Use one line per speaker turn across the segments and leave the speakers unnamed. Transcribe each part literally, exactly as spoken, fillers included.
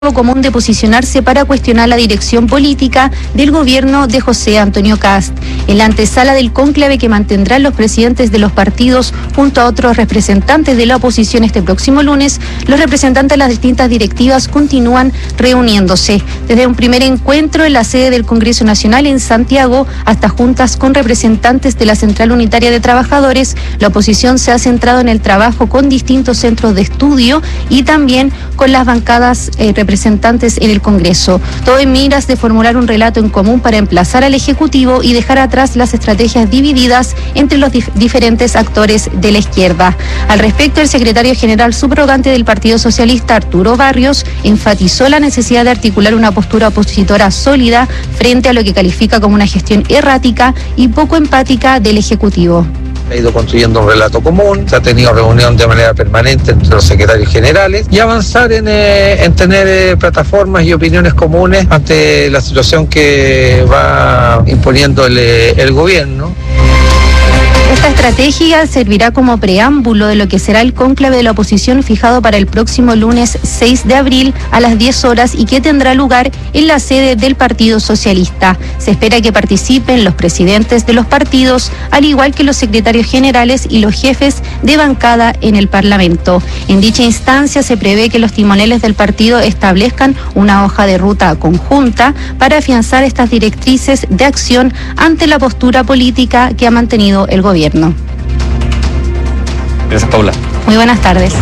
común de posicionarse para cuestionar la dirección política del gobierno de José Antonio Kast. En la antesala del cónclave que mantendrán los presidentes de los partidos junto a otros representantes de la oposición este próximo lunes, los representantes de las distintas directivas continúan reuniéndose. Desde un primer encuentro en la sede del Congreso Nacional en Santiago hasta juntas con representantes de la Central Unitaria de Trabajadores, la oposición se ha centrado en el trabajo con distintos centros de estudio y también con las bancadas eh, representativas representantes en el Congreso, todo en miras de formular un relato en común para emplazar al Ejecutivo y dejar atrás las estrategias divididas entre los dif- diferentes actores de la izquierda. Al respecto, el secretario general subrogante del Partido Socialista, Arturo Barrios, enfatizó la necesidad de articular una postura opositora sólida frente a lo que califica como una gestión errática y poco empática del Ejecutivo.
Ha ido construyendo un relato común, se ha tenido reunión de manera permanente entre los secretarios generales y avanzar en, eh, en tener eh, plataformas y opiniones comunes ante la situación que va imponiendo el, el gobierno.
Esta estrategia servirá como preámbulo de lo que será el cónclave de la oposición fijado para el próximo lunes seis de abril a las diez horas y que tendrá lugar en la sede del Partido Socialista. Se espera que participen los presidentes de los partidos, al igual que los secretarios generales y los jefes de bancada en el Parlamento. En dicha instancia se prevé que los timoneles del partido establezcan una hoja de ruta conjunta para afianzar estas directrices de acción ante la postura política que ha mantenido el gobierno.
Gracias, Paula.
Muy buenas tardes.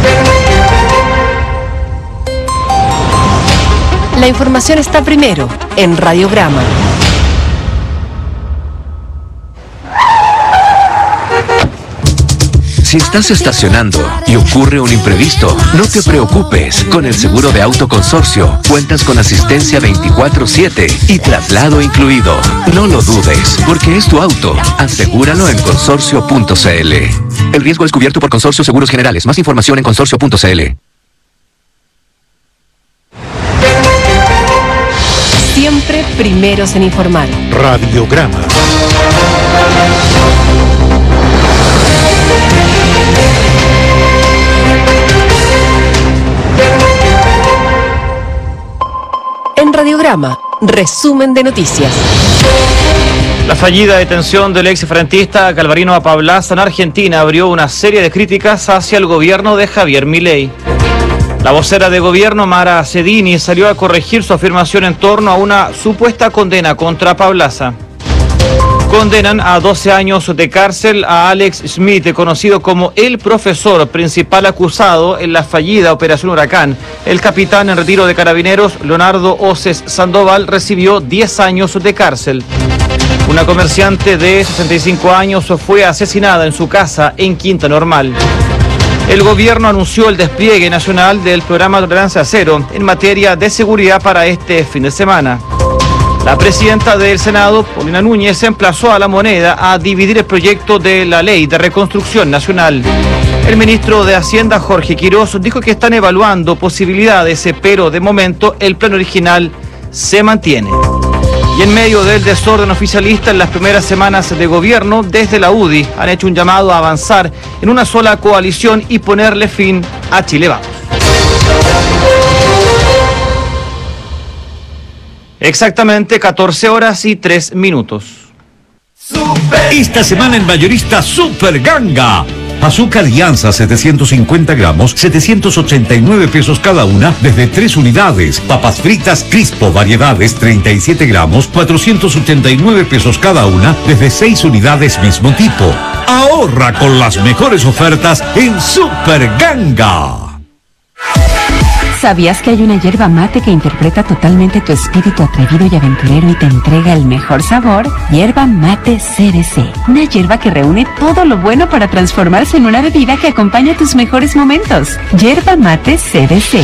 La información está primero en Radiograma.
Si estás estacionando y ocurre un imprevisto, no te preocupes. Con el seguro de auto Consorcio, cuentas con asistencia veinticuatro siete y traslado incluido. No lo dudes, porque es tu auto. Asegúralo en consorcio punto c l. El riesgo es cubierto por Consorcio Seguros Generales. Más información en consorcio punto c l.
Siempre primeros en informar.
Radiograma.
En Radiograma, resumen de noticias.
La fallida detención del ex frentista Galvarino Apablaza en Argentina abrió una serie de críticas hacia el gobierno de Javier Milei. La vocera de gobierno, Mara Cedini, salió a corregir su afirmación en torno a una supuesta condena contra Apablaza. Condenan a doce años de cárcel a Alex Smith, conocido como el profesor principal acusado en la fallida Operación Huracán. El capitán en retiro de Carabineros, Leonardo Oces Sandoval, recibió diez años de cárcel. Una comerciante de sesenta y cinco años fue asesinada en su casa en Quinta Normal. El gobierno anunció el despliegue nacional del programa Tolerancia Cero en materia de seguridad para este fin de semana. La presidenta del Senado, Paulina Núñez, emplazó a La Moneda a dividir el proyecto de la Ley de Reconstrucción Nacional. El ministro de Hacienda, Jorge Quirós, dijo que están evaluando posibilidades, pero de momento el plan original se mantiene. Y en medio del desorden oficialista en las primeras semanas de gobierno, desde la U D I han hecho un llamado a avanzar en una sola coalición y ponerle fin a Chile Vamos. Exactamente catorce horas y tres minutos.
Esta semana en Mayorista Super Ganga. Azúcar Alianza setecientos cincuenta gramos, setecientos ochenta y nueve pesos cada una, desde tres unidades. Papas fritas Crispo variedades treinta y siete gramos, cuatrocientos ochenta y nueve pesos cada una, desde seis unidades mismo tipo. Ahorra con las mejores ofertas en Super Ganga.
¿Sabías que hay una yerba mate que interpreta totalmente tu espíritu atrevido y aventurero y te entrega el mejor sabor? Yerba Mate C D C. Una yerba que reúne todo lo bueno para transformarse en una bebida que acompaña tus mejores momentos. Yerba Mate C D C.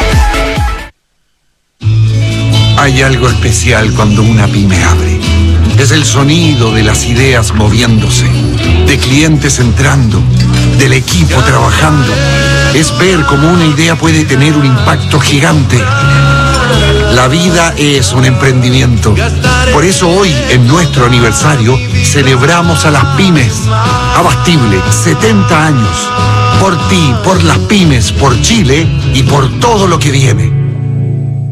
Hay algo especial cuando una pyme abre. Es el sonido de las ideas moviéndose, de clientes entrando, del equipo trabajando. Es ver cómo una idea puede tener un impacto gigante. La vida es un emprendimiento. Por eso hoy, en nuestro aniversario, celebramos a las pymes. Abastible, setenta años. Por ti, por las pymes, por Chile y por todo lo que viene.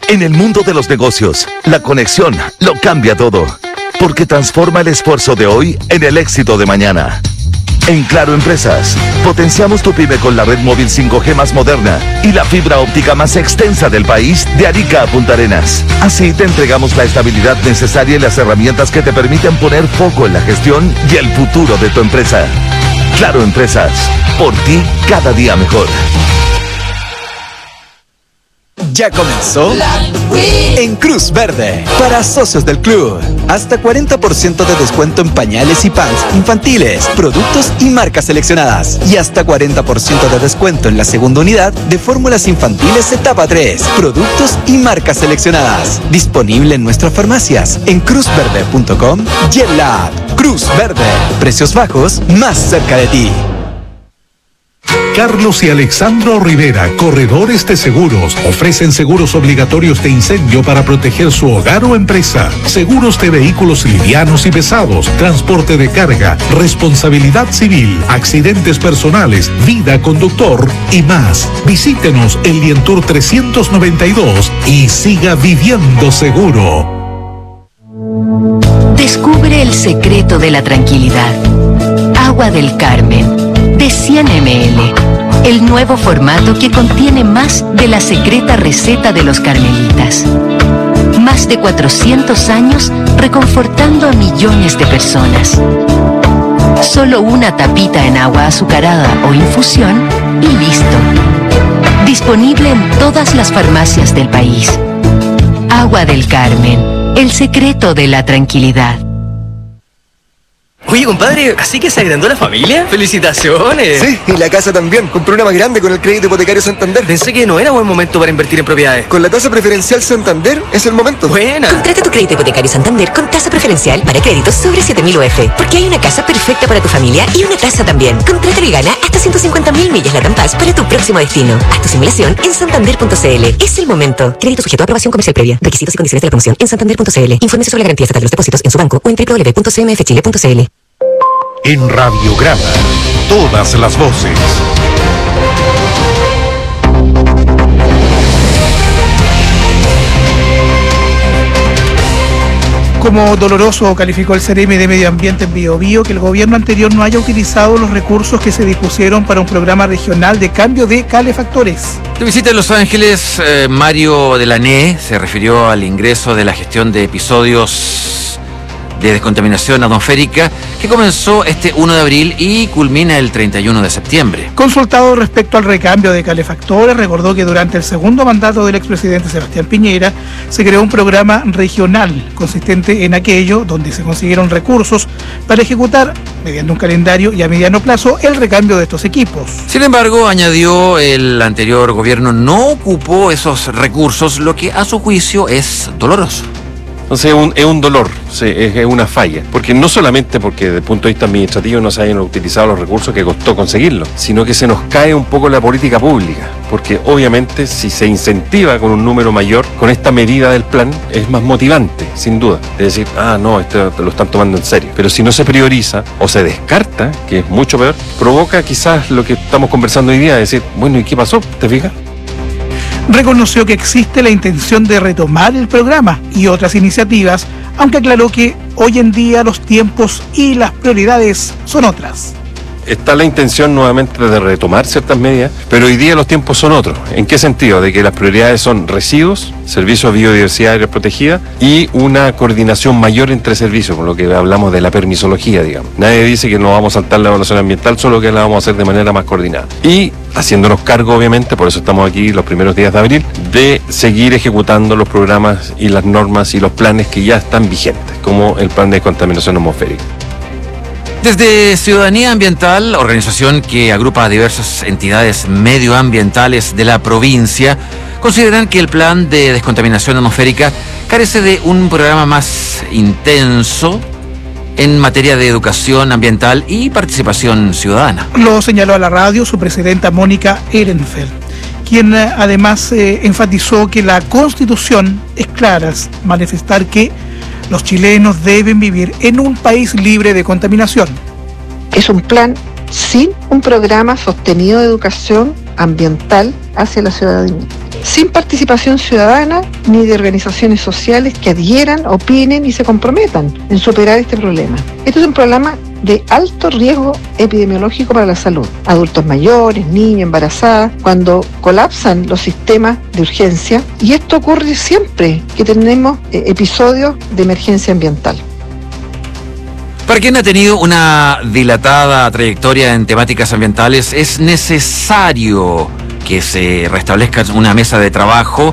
En el mundo de los negocios, la conexión lo cambia todo, porque transforma el esfuerzo de hoy en el éxito de mañana. En Claro Empresas, potenciamos tu pyme con la red móvil cinco G más moderna y la fibra óptica más extensa del país, de Arica a Punta Arenas. Así te entregamos la estabilidad necesaria y las herramientas que te permiten poner foco en la gestión y el futuro de tu empresa. Claro Empresas, por ti cada día mejor.
Ya comenzó en Cruz Verde para socios del club. Hasta cuarenta por ciento de descuento en pañales y pants infantiles, productos y marcas seleccionadas. Y hasta cuarenta por ciento de descuento en la segunda unidad de fórmulas infantiles etapa tres, productos y marcas seleccionadas. Disponible en nuestras farmacias en cruz verde punto com y en la app Cruz Verde. Precios bajos más cerca de ti.
Carlos y Alexandro Rivera, corredores de seguros, ofrecen seguros obligatorios de incendio para proteger su hogar o empresa, seguros de vehículos livianos y pesados, transporte de carga, responsabilidad civil, accidentes personales, vida conductor y más. Visítenos en Lientour trescientos noventa y dos y siga viviendo seguro.
Descubre el secreto de la tranquilidad. Agua del Carmen, de cien mililitros. El nuevo formato que contiene más de la secreta receta de los carmelitas. Más de cuatrocientos años reconfortando a millones de personas. Solo una tapita en agua azucarada o infusión y listo. Disponible en todas las farmacias del país. Agua del Carmen, el secreto de la tranquilidad.
Oye, compadre, ¿así que se agrandó la familia? ¡Felicitaciones!
Sí, y la casa también. Compré una más grande con el crédito hipotecario Santander.
Pensé que no era buen momento para invertir en propiedades.
Con la tasa preferencial Santander es el momento.
¡Buena!
Contrata tu crédito hipotecario Santander con tasa preferencial para créditos sobre siete mil U F. Porque hay una casa perfecta para tu familia y una tasa también. Contrátalo y gana hasta ciento cincuenta mil millas Latam Pass para tu próximo destino. Haz tu simulación en santander punto c l. Es el momento. Crédito sujeto a aprobación comercial previa. Requisitos y condiciones de la promoción en santander punto c l. Infórmese sobre la garantía estatal de los depósitos en su banco o en doble u doble u doble u punto c m f chile punto c l.
En Radiograma, todas las voces.
Como doloroso calificó el C E R E M de Medio Ambiente en Biobío que el gobierno anterior no haya utilizado los recursos que se dispusieron para un programa regional de cambio de calefactores.
De visita en Los Ángeles, eh, Mario Delané se refirió al ingreso de la gestión de episodios de descontaminación atmosférica que comenzó este uno de abril y culmina el treinta y uno de septiembre.
Consultado respecto al recambio de calefactores, recordó que durante el segundo mandato del expresidente Sebastián Piñera se creó un programa regional consistente en aquello donde se consiguieron recursos para ejecutar, mediante un calendario y a mediano plazo, el recambio de estos equipos.
Sin embargo, añadió, el anterior gobierno no ocupó esos recursos, lo que a su juicio es doloroso.
Entonces es un, es un dolor, sí, es, es una falla, porque no solamente porque desde el punto de vista administrativo no se hayan utilizado los recursos que costó conseguirlo, sino que se nos cae un poco la política pública, porque obviamente si se incentiva con un número mayor, con esta medida del plan, es más motivante, sin duda, es decir, ah, no, esto lo están tomando en serio, pero si no se prioriza o se descarta, que es mucho peor, provoca quizás lo que estamos conversando hoy día, es decir, bueno, ¿y qué pasó? ¿Te fijas?
Reconoció que existe la intención de retomar el programa y otras iniciativas, aunque aclaró que hoy en día los tiempos y las prioridades son otras.
Está la intención nuevamente de retomar ciertas medidas, pero hoy día los tiempos son otros. ¿En qué sentido? De que las prioridades son residuos, servicios de biodiversidad área protegida y una coordinación mayor entre servicios, con lo que hablamos de la permisología, digamos. Nadie dice que no vamos a saltar la evaluación ambiental, solo que la vamos a hacer de manera más coordinada. Y haciéndonos cargo, obviamente, por eso estamos aquí los primeros días de abril, de seguir ejecutando los programas y las normas y los planes que ya están vigentes, como el plan de contaminación atmosférica.
Desde Ciudadanía Ambiental, organización que agrupa a diversas entidades medioambientales de la provincia, consideran que el plan de descontaminación atmosférica carece de un programa más intenso en materia de educación ambiental y participación ciudadana.
Lo señaló a la radio su presidenta Mónica Ehrenfeld, quien además eh, enfatizó que la Constitución es clara, manifestar que los chilenos deben vivir en un país libre de contaminación.
Es un plan sin un programa sostenido de educación ambiental hacia la ciudadanía. sin participación ciudadana ni de organizaciones sociales que adhieran, opinen y se comprometan en superar este problema. Este es un problema de alto riesgo epidemiológico para la salud. Adultos mayores, niños, embarazadas, cuando colapsan los sistemas de urgencia, y esto ocurre siempre que tenemos eh, episodios de emergencia ambiental.
Para quien ha tenido una dilatada trayectoria en temáticas ambientales, es necesario que se restablezca una mesa de trabajo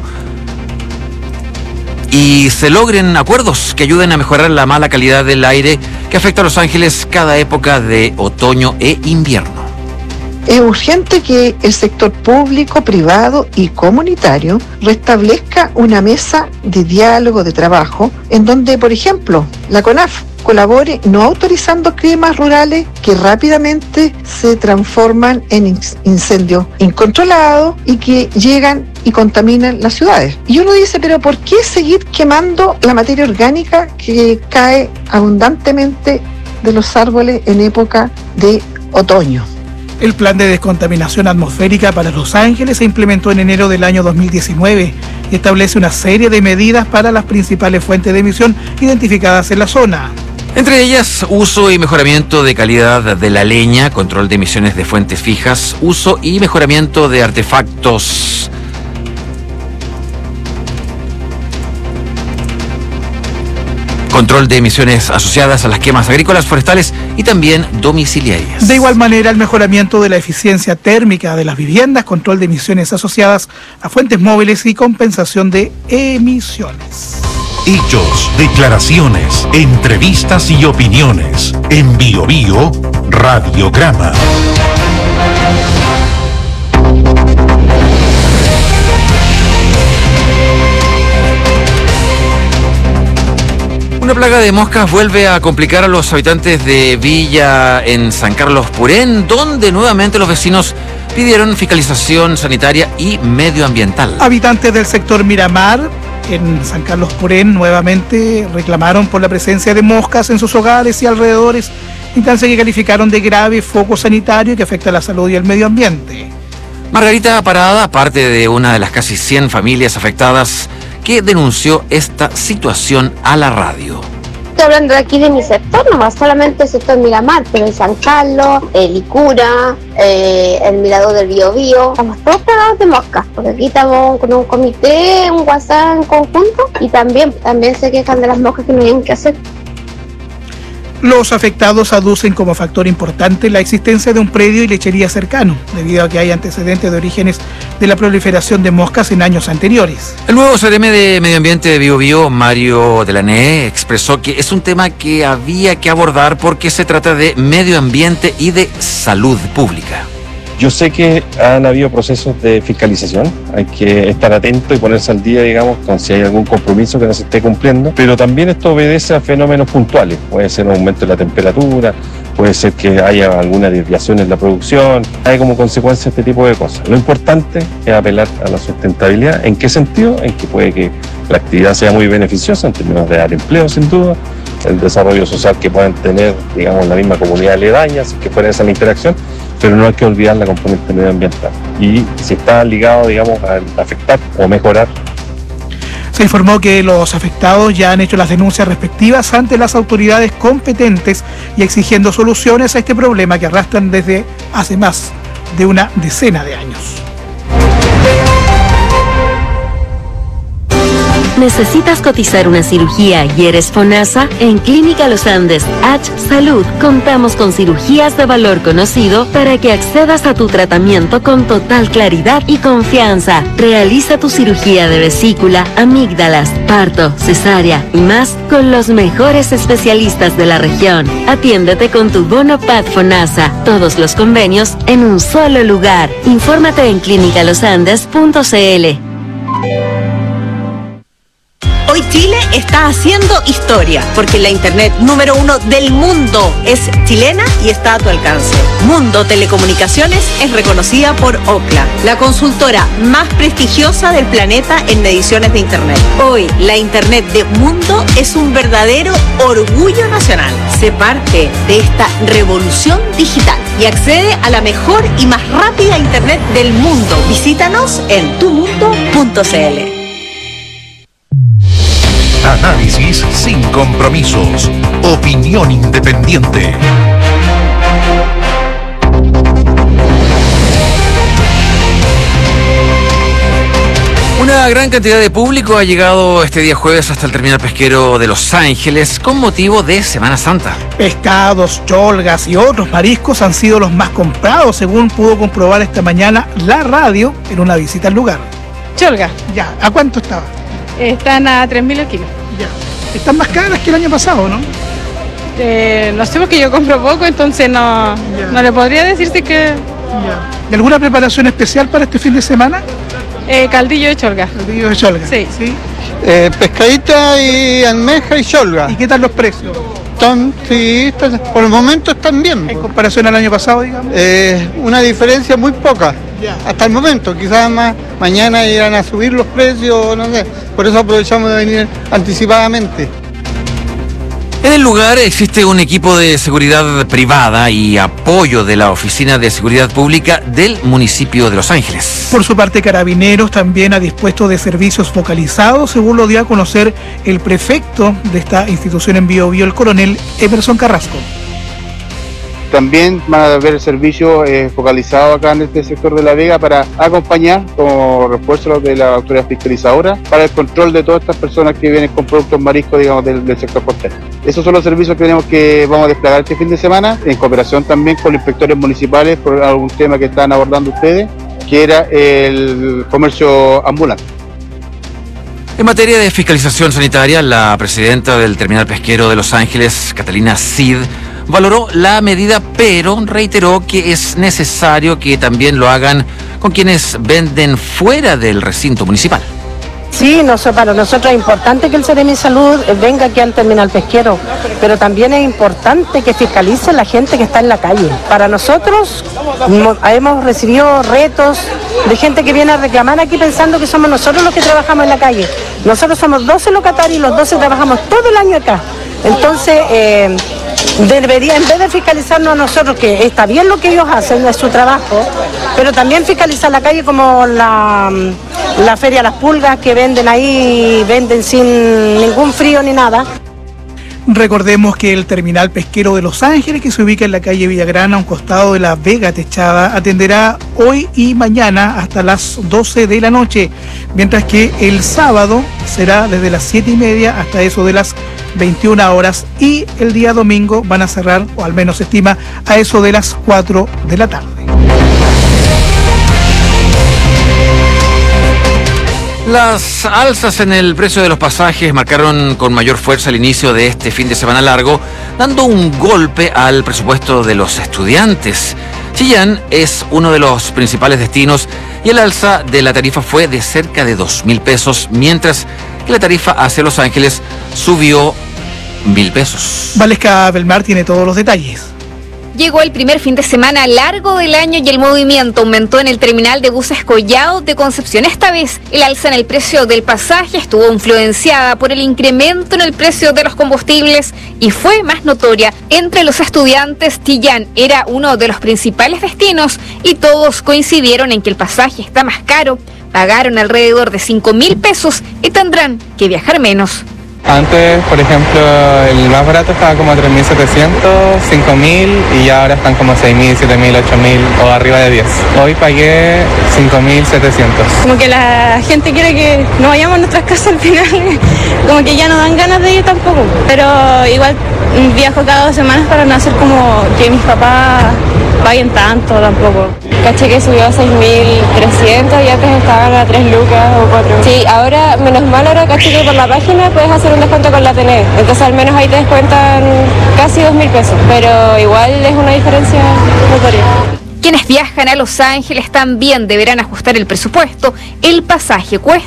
y se logren acuerdos que ayuden a mejorar la mala calidad del aire que afecta a Los Ángeles cada época de otoño e invierno.
Es urgente que el sector público, privado y comunitario restablezca una mesa de diálogo, de trabajo, en donde, por ejemplo, la CONAF colabore no autorizando quemas rurales que rápidamente se transforman en incendios incontrolados y que llegan y contaminan las ciudades. Y uno dice, pero ¿por qué seguir quemando la materia orgánica que cae abundantemente de los árboles en época de otoño?
El plan de descontaminación atmosférica para Los Ángeles se implementó en enero del año dos mil diecinueve y establece una serie de medidas para las principales fuentes de emisión identificadas en la zona.
Entre ellas, uso y mejoramiento de calidad de la leña, control de emisiones de fuentes fijas, uso y mejoramiento de artefactos control de emisiones asociadas a las quemas agrícolas, forestales y también domiciliarias.
De igual manera, el mejoramiento de la eficiencia térmica de las viviendas, control de emisiones asociadas a fuentes móviles y compensación de emisiones.
Hechos, declaraciones, entrevistas y opiniones. En Bio Bio, Radiograma.
Una plaga de moscas vuelve a complicar a los habitantes de Villa en San Carlos Purén, donde nuevamente los vecinos pidieron fiscalización sanitaria y medioambiental.
Habitantes del sector Miramar en San Carlos Purén nuevamente reclamaron por la presencia de moscas en sus hogares y alrededores, instancia que calificaron de grave foco sanitario que afecta a la salud y el medio ambiente.
Margarita Parada, parte de una de las casi cien familias afectadas, que denunció esta situación a la radio.
Estoy hablando de aquí de mi sector, nomás solamente el sector Miramar, pero en San Carlos, el Licura, eh, el Mirador del Bío Bío, estamos todos plagados de moscas, porque aquí estamos con un comité, un WhatsApp en conjunto, y también, también se quejan de las moscas que no tienen que hacer.
Los afectados aducen como factor importante la existencia de un predio y lechería cercano, debido a que hay antecedentes de orígenes de la proliferación de moscas en años anteriores.
El nuevo C R M de Medio Ambiente de Bío Bío, Mario Delané, expresó que es un tema que había que abordar porque se trata de medio ambiente y de salud pública.
Yo sé que han habido procesos de fiscalización, hay que estar atento y ponerse al día, digamos, con si hay algún compromiso que no se esté cumpliendo, pero también esto obedece a fenómenos puntuales, puede ser un aumento de la temperatura, puede ser que haya alguna desviación en la producción, hay como consecuencia este tipo de cosas. Lo importante es apelar a la sustentabilidad. ¿En qué sentido? En que puede que la actividad sea muy beneficiosa en términos de dar empleo, sin duda, el desarrollo social que puedan tener, digamos, la misma comunidad aledaña, si que fuera esa la interacción, pero no hay que olvidar la componente medioambiental. Y si está ligado, digamos, a afectar o mejorar.
Se informó que los afectados ya han hecho las denuncias respectivas ante las autoridades competentes y exigiendo soluciones a este problema que arrastran desde hace más de una decena de años.
¿Necesitas cotizar una cirugía y eres FONASA? En Clínica Los Andes H Salud contamos con cirugías de valor conocido para que accedas a tu tratamiento con total claridad y confianza. Realiza tu cirugía de vesícula, amígdalas, parto, cesárea y más con los mejores especialistas de la región. Atiéndete con tu bono P A D FONASA. Todos los convenios en un solo lugar. Infórmate en clínica los andes punto c l.
Hoy Chile está haciendo historia, porque la internet número uno del mundo es chilena y está a tu alcance. Mundo Telecomunicaciones es reconocida por Ookla, la consultora más prestigiosa del planeta en mediciones de internet. Hoy, la internet de Mundo es un verdadero orgullo nacional. Sé parte de esta revolución digital y accede a la mejor y más rápida internet del mundo. Visítanos en tu mundo punto c l.
Análisis sin compromisos. Opinión independiente.
Una gran cantidad de público ha llegado este día jueves hasta el terminal pesquero de Los Ángeles con motivo de Semana Santa.
Pescados, cholgas y otros mariscos han sido los más comprados, según pudo comprobar esta mañana la radio en una visita al lugar.
Cholga.
Ya, ¿a cuánto estaba?
Están a tres mil el kilo.
Ya. Están más caras que el año pasado, ¿no?
Eh, no sé, porque yo compro poco, entonces no, no le podría decir si que...
Ya. ¿Y alguna preparación especial para este fin de semana?
Eh, caldillo de cholga.
Caldillo de cholga.
Sí.
¿Sí?
Eh, pescadita y almeja y cholga.
¿Y qué tal los precios?
Están, sí, están, por el momento están bien.
¿En comparación al año pasado, digamos?
Eh, una diferencia muy poca.
Ya.
Hasta el momento, quizás más mañana irán a subir los precios, no sé. Por eso aprovechamos de venir anticipadamente.
En el lugar existe un equipo de seguridad privada y apoyo de la Oficina de Seguridad Pública del municipio de Los Ángeles.
Por su parte, Carabineros también ha dispuesto de servicios focalizados, según lo dio a conocer el prefecto de esta institución en Biobío, el coronel Emerson Carrasco.
También van a haber servicios eh, focalizados acá en este sector de La Vega para acompañar como refuerzo de la autoridad fiscalizadora para el control de todas estas personas que vienen con productos mariscos, digamos, del, del sector costero. Esos son los servicios que tenemos que vamos a desplegar este fin de semana, en cooperación también con los inspectores municipales por algún tema que están abordando ustedes, que era el comercio ambulante.
En materia de fiscalización sanitaria, la presidenta del terminal pesquero de Los Ángeles, Catalina Cid, valoró la medida, pero reiteró que es necesario que también lo hagan con quienes venden fuera del recinto municipal.
Sí, nosotros, para nosotros es importante que el Seremi Salud venga aquí al terminal pesquero, pero también es importante que fiscalice la gente que está en la calle. Para nosotros hemos recibido retos de gente que viene a reclamar aquí pensando que somos nosotros los que trabajamos en la calle. Nosotros somos doce locatarios y los doce trabajamos todo el año acá. Entonces, eh, debería, en vez de fiscalizarnos a nosotros, que está bien lo que ellos hacen, es su trabajo, pero también fiscalizar la calle como la, la Feria Las Pulgas, que venden ahí, venden sin ningún frío ni nada.
Recordemos que el terminal pesquero de Los Ángeles, que se ubica en la calle Villagrana, a un costado de la Vega Techada, atenderá hoy y mañana hasta las doce de la noche, mientras que el sábado será desde las siete y media hasta eso de las veintiuna horas, y el día domingo van a cerrar, o al menos se estima, a eso de las cuatro de la tarde.
Las alzas en el precio de los pasajes marcaron con mayor fuerza el inicio de este fin de semana largo, dando un golpe al presupuesto de los estudiantes. Chillán es uno de los principales destinos y el alza de la tarifa fue de cerca de dos mil pesos, mientras que la tarifa hacia Los Ángeles subió mil pesos.
Valesca Belmar tiene todos los detalles.
Llegó el primer fin de semana largo del año y el movimiento aumentó en el terminal de buses Collao de Concepción. Esta vez, el alza en el precio del pasaje estuvo influenciada por el incremento en el precio de los combustibles y fue más notoria. Entre los estudiantes, Chillán era uno de los principales destinos y todos coincidieron en que el pasaje está más caro. Pagaron alrededor de cinco mil pesos y tendrán que viajar menos.
Antes, por ejemplo, el más barato estaba como a tres mil setecientos, cinco mil y ya ahora están como a seis mil, siete mil, ocho mil o arriba de diez. Hoy pagué cinco mil setecientos.
Como que la gente quiere que no vayamos a nuestras casas al final, como que ya no dan ganas de ir tampoco. Pero igual viajo cada dos semanas para no hacer como que mis papás paguen tanto tampoco.
Caché que subió a seis mil trescientos y antes estaban a tres lucas o cuatro. Sí, ahora, menos mal, ahora caché que por la página puedes hacer un descuento con la T N E. Entonces al menos ahí te descuentan casi dos mil pesos. Pero igual es una diferencia notoria.
Quienes viajan a Los Ángeles también deberán ajustar el presupuesto. El pasaje cuesta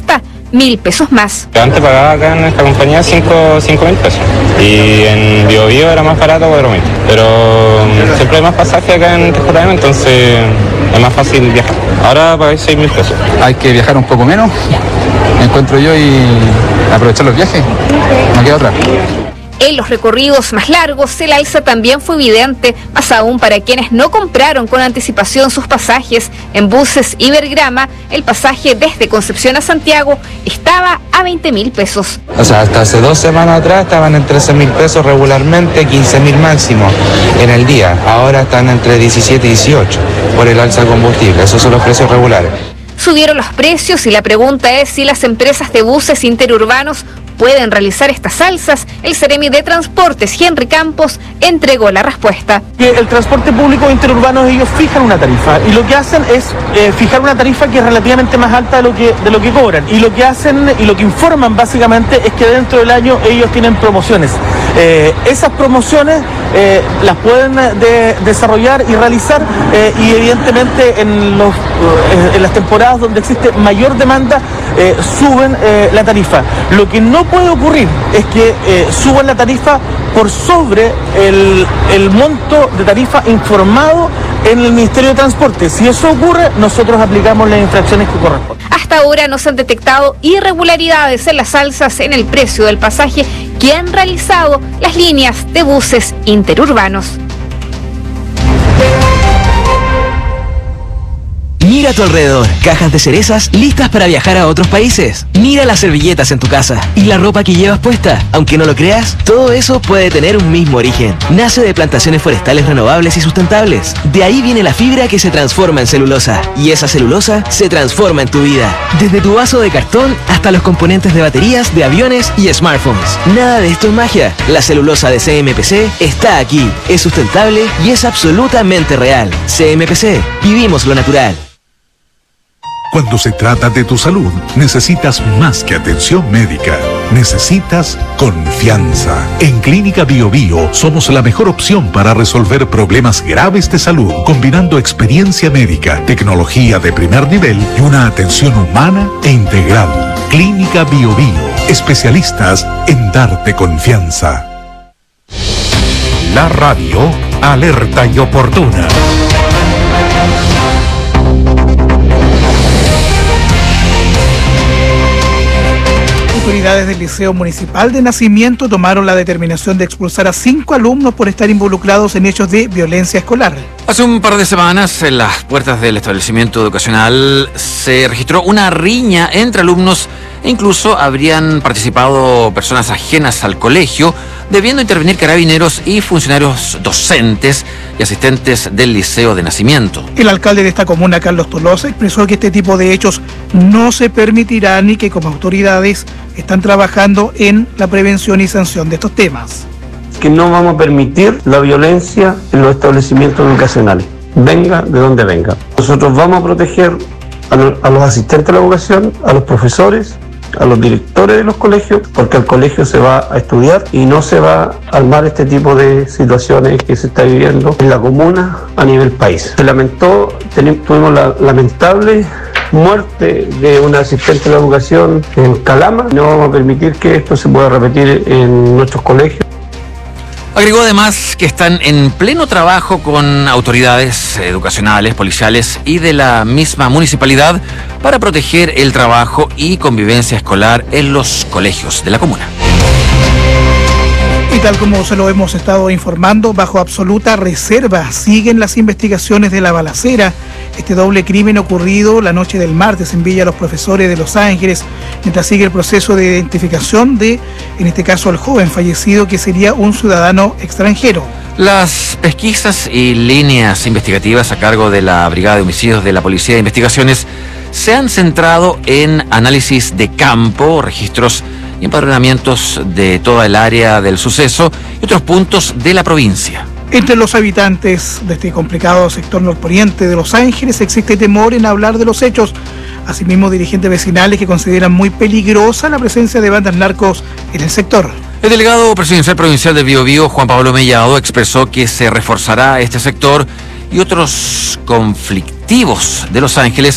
mil pesos más.
Antes pagaba acá en esta compañía cinco mil pesos y en Bio Bio era más barato, cuatro mil. Pero um, siempre hay más pasaje acá en T J M, entonces es más fácil viajar. Ahora pagáis seis mil pesos.
Hay que viajar un poco menos, me encuentro yo, y aprovechar los viajes, no queda otra.
En los recorridos más largos, el alza también fue evidente, más aún para quienes no compraron con anticipación sus pasajes. En buses Ibergrama, el pasaje desde Concepción a Santiago estaba a veinte mil pesos.
O sea, hasta hace dos semanas atrás estaban en trece mil pesos regularmente, quince mil máximo en el día. Ahora están entre diecisiete y dieciocho por el alza de combustible. Esos son los precios regulares.
Subieron los precios y la pregunta es si las empresas de buses interurbanos pueden realizar estas alzas. El Seremi de Transportes, Henry Campos, entregó la respuesta.
El transporte público interurbano, ellos fijan una tarifa y lo que hacen es eh, fijar una tarifa que es relativamente más alta de lo que de lo que cobran, y lo que hacen y lo que informan básicamente es que dentro del año ellos tienen promociones. Eh, esas promociones eh, las pueden de, desarrollar y realizar eh, y evidentemente en, los, eh, en las temporadas donde existe mayor demanda eh, suben eh, la tarifa. Lo que no puede ocurrir es que eh, suban la tarifa por sobre el, el monto de tarifa informado en el Ministerio de Transporte. Si eso ocurre, nosotros aplicamos las infracciones que corresponden.
Hasta ahora no se han detectado irregularidades en las alzas en el precio del pasaje que han realizado las líneas de buses interurbanos.
Mira a tu alrededor, cajas de cerezas listas para viajar a otros países. Mira las servilletas en tu casa y la ropa que llevas puesta. Aunque no lo creas, todo eso puede tener un mismo origen. Nace de plantaciones forestales renovables y sustentables. De ahí viene la fibra que se transforma en celulosa. Y esa celulosa se transforma en tu vida. Desde tu vaso de cartón hasta los componentes de baterías, de aviones y smartphones. Nada de esto es magia. La celulosa de C M P C está aquí. Es sustentable y es absolutamente real. C M P C. Vivimos lo natural.
Cuando se trata de tu salud, necesitas más que atención médica. Necesitas confianza. En Clínica Bio Bio somos la mejor opción para resolver problemas graves de salud, combinando experiencia médica, tecnología de primer nivel y una atención humana e integral. Clínica Bio Bio, especialistas en darte confianza.
La radio, alerta y oportuna.
Autoridades del Liceo Municipal de Nacimiento tomaron la determinación de expulsar a cinco alumnos por estar involucrados en hechos de violencia escolar.
Hace un par de semanas, en las puertas del establecimiento educacional se registró una riña entre alumnos e incluso habrían participado personas ajenas al colegio, debiendo intervenir carabineros y funcionarios docentes y asistentes del Liceo de Nacimiento.
El alcalde de esta comuna, Carlos Tolosa, expresó que este tipo de hechos no se permitirán y que como autoridades están trabajando en la prevención y sanción de estos temas.
Que no vamos a permitir la violencia en los establecimientos educacionales, venga de donde venga. Nosotros vamos a proteger a, lo, a los asistentes de la educación, a los profesores, a los directores de los colegios, porque al colegio se va a estudiar y no se va a armar este tipo de situaciones que se está viviendo en la comuna a nivel país. Se lamentó, tuvimos la lamentable muerte de una asistente de la educación en Calama. No vamos a permitir que esto se pueda repetir en nuestros colegios.
Agregó además que están en pleno trabajo con autoridades educacionales, policiales y de la misma municipalidad para proteger el trabajo y convivencia escolar en los colegios de la comuna.
Y tal como se lo hemos estado informando, bajo absoluta reserva siguen las investigaciones de la balacera, este doble crimen ocurrido la noche del martes en Villa Los Profesores de Los Ángeles, mientras sigue el proceso de identificación de, en este caso, el joven fallecido, que sería un ciudadano extranjero.
Las pesquisas y líneas investigativas a cargo de la Brigada de Homicidios de la Policía de Investigaciones se han centrado en análisis de campo, registros y empadronamientos de toda el área del suceso y otros puntos de la provincia.
Entre los habitantes de este complicado sector norponiente de Los Ángeles existe temor en hablar de los hechos. Asimismo, dirigentes vecinales que consideran muy peligrosa la presencia de bandas narcos en el sector.
El delegado presidencial provincial de Bio Bio, Juan Pablo Mellado, expresó que se reforzará este sector y otros conflictivos de Los Ángeles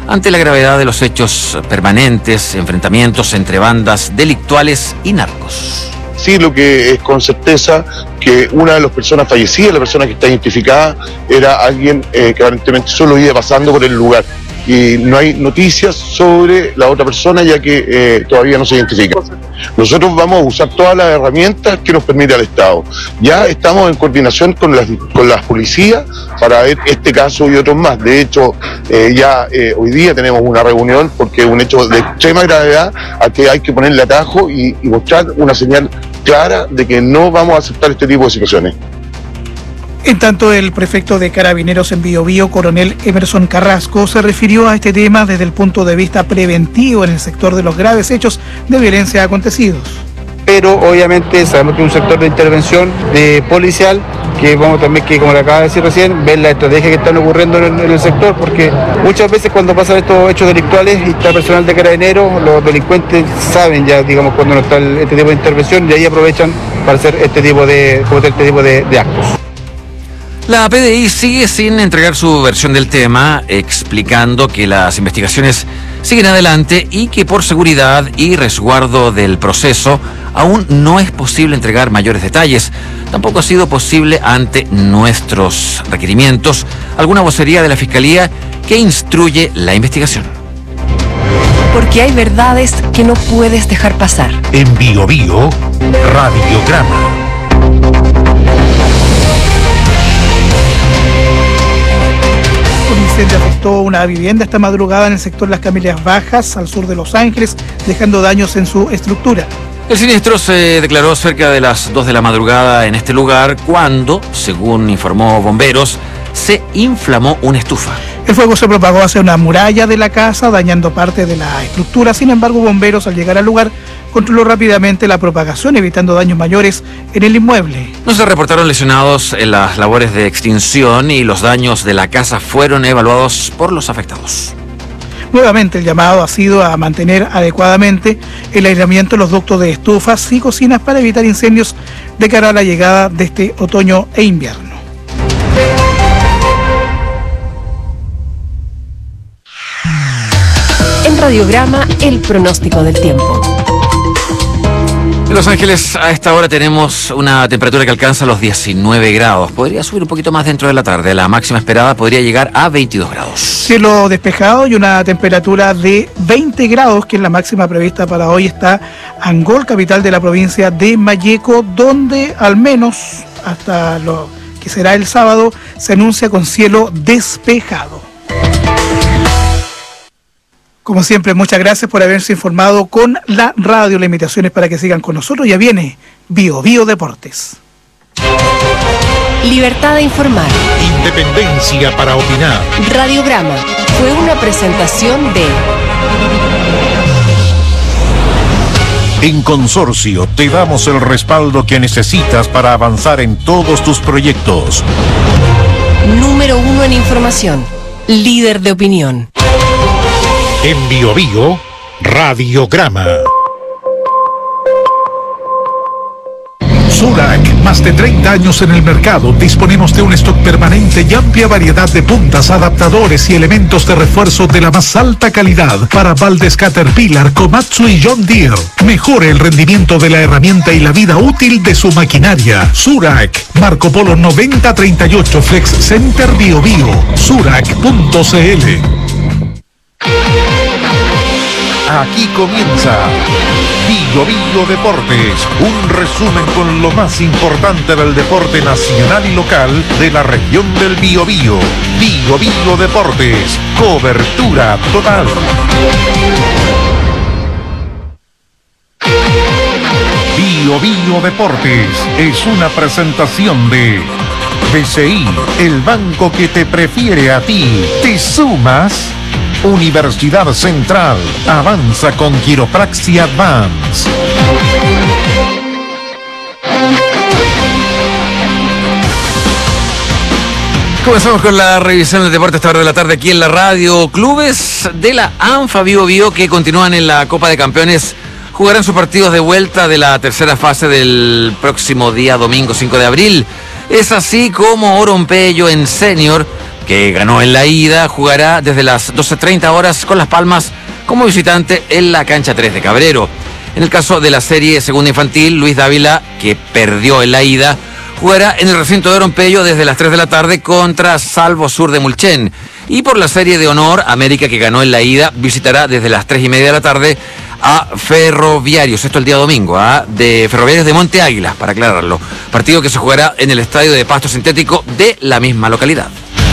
ante la gravedad de los hechos permanentes, enfrentamientos entre bandas delictuales y narcos.
Sí, lo que es con certeza que una de las personas fallecidas, la persona que está identificada, era alguien eh, que aparentemente solo iba pasando por el lugar. Y no hay noticias sobre la otra persona, ya que eh, todavía no se identifica. Nosotros vamos a usar todas las herramientas que nos permite el Estado. Ya estamos en coordinación con las, con las policías para ver este caso y otros más. De hecho, eh, ya eh, hoy día tenemos una reunión porque es un hecho de extrema gravedad a que hay que ponerle atajo y, y mostrar una señal clara de que no vamos a aceptar este tipo de situaciones.
En tanto, el prefecto de Carabineros en Biobío, coronel Emerson Carrasco, se refirió a este tema desde el punto de vista preventivo en el sector de los graves hechos de violencia acontecidos.
Pero obviamente sabemos que es un sector de intervención de policial, que vamos también, que como le acaba de decir recién, ver la estrategia que están ocurriendo en el, en el sector, porque muchas veces cuando pasan estos hechos delictuales y está personal de Carabineros, los delincuentes saben ya, digamos, cuando no está el, este tipo de intervención, y ahí aprovechan para hacer este tipo de, cometer este tipo de, de actos.
La P D I sigue sin entregar su versión del tema, explicando que las investigaciones siguen adelante y que por seguridad y resguardo del proceso aún no es posible entregar mayores detalles. Tampoco ha sido posible ante nuestros requerimientos alguna vocería de la Fiscalía que instruye la investigación.
Porque hay verdades que no puedes dejar pasar.
En Bio Bio, Radiograma.
Un incendio afectó una vivienda esta madrugada en el sector Las Camelias Bajas, al sur de Los Ángeles, dejando daños en su estructura.
El siniestro se declaró cerca de las dos de la madrugada en este lugar cuando, según informó bomberos, se inflamó una estufa.
El fuego se propagó hacia una muralla de la casa, dañando parte de la estructura. Sin embargo, bomberos, al llegar al lugar, controló rápidamente la propagación, evitando daños mayores en el inmueble.
No se reportaron lesionados en las labores de extinción y los daños de la casa fueron evaluados por los afectados.
Nuevamente, el llamado ha sido a mantener adecuadamente el aislamiento de los ductos de estufas y cocinas para evitar incendios de cara a la llegada de este otoño e invierno.
En Radiograma, el pronóstico del tiempo.
En Los Ángeles a esta hora tenemos una temperatura que alcanza los diecinueve grados. Podría subir un poquito más dentro de la tarde. La máxima esperada podría llegar a veintidós grados.
Cielo despejado y una temperatura de veinte grados, que es la máxima prevista para hoy. Está Angol, capital de la provincia de Malleco, donde al menos hasta lo que será el sábado se anuncia con cielo despejado. Como siempre, muchas gracias por haberse informado con la radio. La invitación es para que sigan con nosotros. Ya viene Bio Bio Deportes.
Libertad de informar.
Independencia para opinar.
Radiograma fue una presentación de...
En Consorcio te damos el respaldo que necesitas para avanzar en todos tus proyectos.
Número uno en información. Líder de opinión.
En Bio Bio, Radiograma. Surac, más de treinta años en el mercado. Disponemos de un stock permanente y amplia variedad de puntas, adaptadores y elementos de refuerzo de la más alta calidad para baldes Caterpillar, Komatsu y John Deere. Mejore el rendimiento de la herramienta y la vida útil de su maquinaria. Surac, Marco Polo noventa treinta y ocho, Flex Center Bio Bio, surac punto c l. Aquí comienza Bio Bio Deportes, un resumen con lo más importante del deporte nacional y local de la región del Biobío. Bio Bio Deportes, cobertura total. Bio Bio Deportes es una presentación de B C I, el banco que te prefiere a ti. ¿Te sumas? Universidad Central, avanza con Quiropraxia Advance.
Comenzamos con la revisión del deporte a esta hora de la tarde aquí en la radio. Clubes de la ANFA Bio Bio que continúan en la Copa de Campeones jugarán sus partidos de vuelta de la tercera fase del próximo día domingo cinco de abril. Es así como Oropello en senior que ganó en la ida, jugará desde las doce treinta horas con Las Palmas como visitante en la cancha tres de Cabrero. En el caso de la serie segunda infantil, Luis Dávila, que perdió en la ida, jugará en el recinto de Orompeyo desde las tres de la tarde contra Salvo Sur de Mulchen. Y por la serie de honor, América, que ganó en la ida, visitará desde las tres y media de la tarde a Ferroviarios, esto el día domingo, ¿eh? de Ferroviarios de Monte Águila, para aclararlo. Partido que se jugará en el estadio de pasto sintético de la misma localidad.